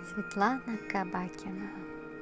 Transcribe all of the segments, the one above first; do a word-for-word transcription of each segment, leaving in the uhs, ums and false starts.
Светлана Кабакина.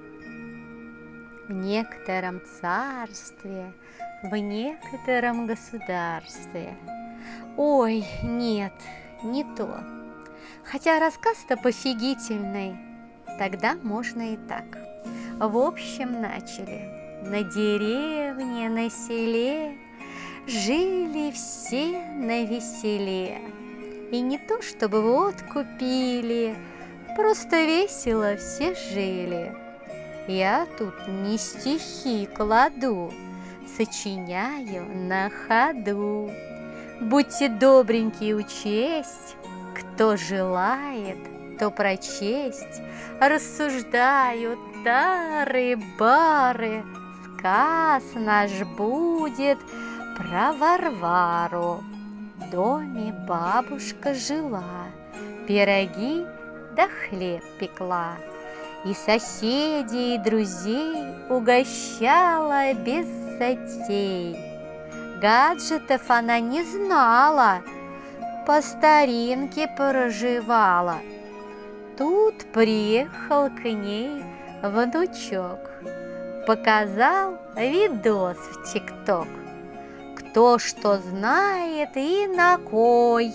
В некотором царстве, в некотором государстве. Ой, нет, не то. Хотя рассказ-то пофигительный, тогда можно и так. В общем, начали. На деревне, на селе жили все навеселе. И не то, чтобы водку пили, просто весело все жили. Я тут не стихи кладу, сочиняю на ходу. Будьте добренькие учесть, кто желает, то прочесть. Рассуждают тары-бары, сказ наш будет про Варвару. В доме бабушка жила, пироги да хлеб пекла, и соседей, и друзей угощала без затей. Гаджетов она не знала, по старинке проживала. Тут приехал к ней внучок, показал видос в ТикТок. Кто что знает и на кой.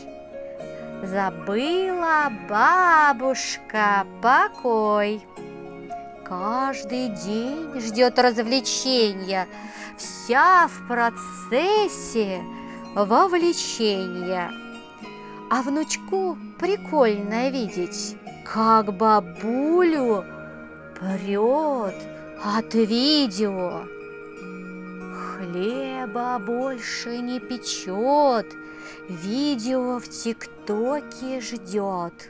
Забыла бабушка покой. Каждый день ждет развлечения, вся в процессе вовлечения. А внучку прикольно видеть, как бабулю прет от видео. Хлеба больше не печет, видео в ТикТоке ждет.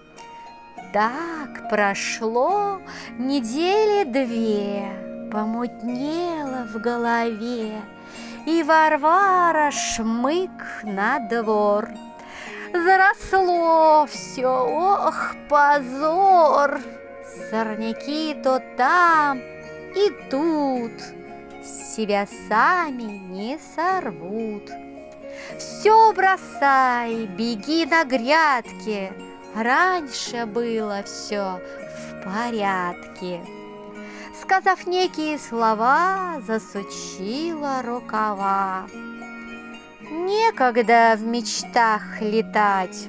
Так прошло недели две, помутнело в голове, и Варвара шмык на двор. Заросло все, ох, позор! Сорняки то там и тут себя сами не сорвут. Все бросай, беги на грядки, раньше было все в порядке. Сказав некие слова, засучила рукава. Некогда в мечтах летать.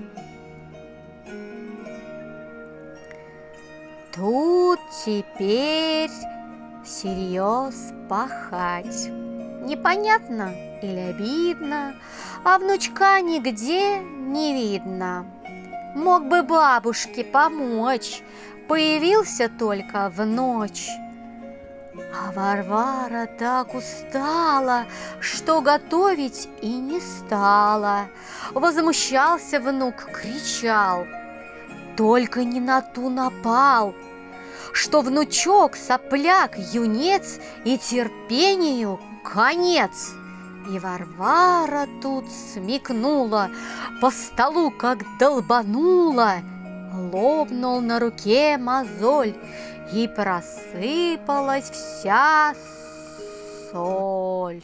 Тут теперь всерьез пахать. Непонятно или обидно, а внучка нигде не видно. Мог бы бабушке помочь, появился только в ночь. А Варвара так устала, что готовить и не стала. Возмущался внук, кричал, только не на ту напал, что внучок сопляк, юнец, и терпению конец. И Варвара тут смекнула, по столу как долбанула, лопнул на руке мозоль, и просыпалась вся соль.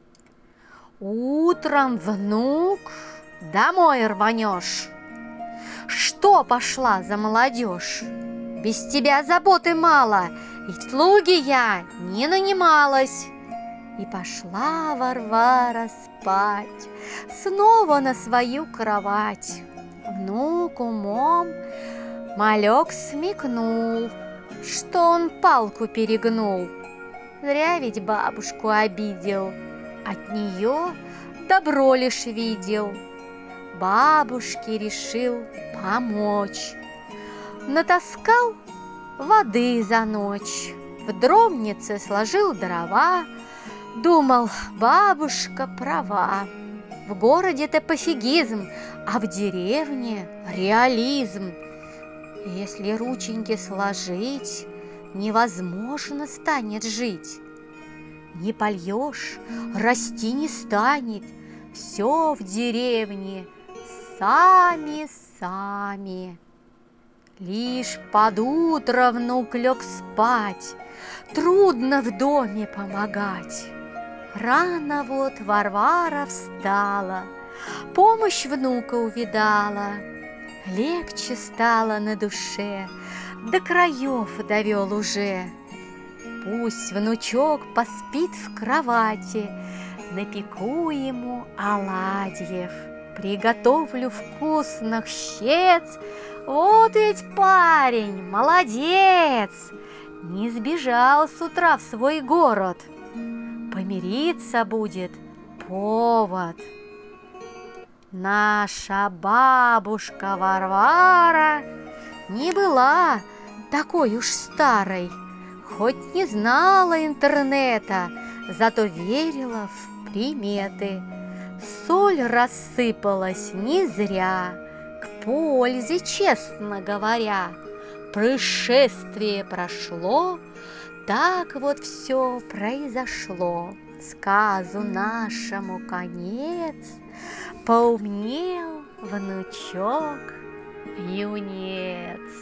Утром, внук, домой рванешь. Что пошла за молодежь? Без тебя заботы мало, и в слуги я не нанималась. И пошла Варвара спать, снова на свою кровать. Внук умом малек смекнул, что он палку перегнул. Зря ведь бабушку обидел, от нее добро лишь видел. Бабушке решил помочь. Натаскал воды за ночь, в дровнице сложил дрова. Думал, бабушка права. В городе-то пофигизм, а в деревне реализм. Если рученьки сложить, невозможно станет жить. Не польешь, расти не станет. Все в деревне сами-сами. Лишь под утро внук лег спать, трудно в доме помогать. Рано вот Варвара встала, помощь внука увидала. Легче стало на душе, до краев довел уже. Пусть внучок поспит в кровати, напеку ему оладьев, приготовлю вкусных щец. Вот ведь парень, молодец, не сбежал с утра в свой город. Помириться будет повод. Наша бабушка Варвара не была такой уж старой, хоть не знала интернета, зато верила в приметы. Соль рассыпалась не зря, к пользе, честно говоря. Происшествие прошло, так вот все произошло. Сказу нашему конец, поумнел внучок юнец.